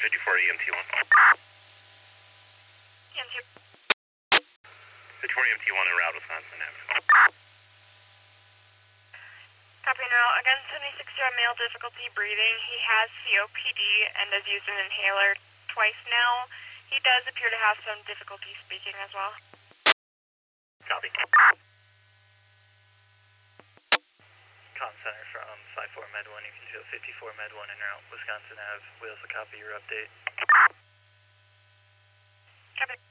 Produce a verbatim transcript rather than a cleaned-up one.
fifty-four E M T one. E M T. fifty-four E M T one en route, Wisconsin Avenue. Copy and route. Again, seventy-six year old male, difficulty breathing. He has C O P D and has used an inhaler twice now. He does appear to have some difficulty speaking as well. Copy. Comm Center from five four Med one, you can show fifty-four Med one en route, Wisconsin Avenue. We also copy your update. Copy.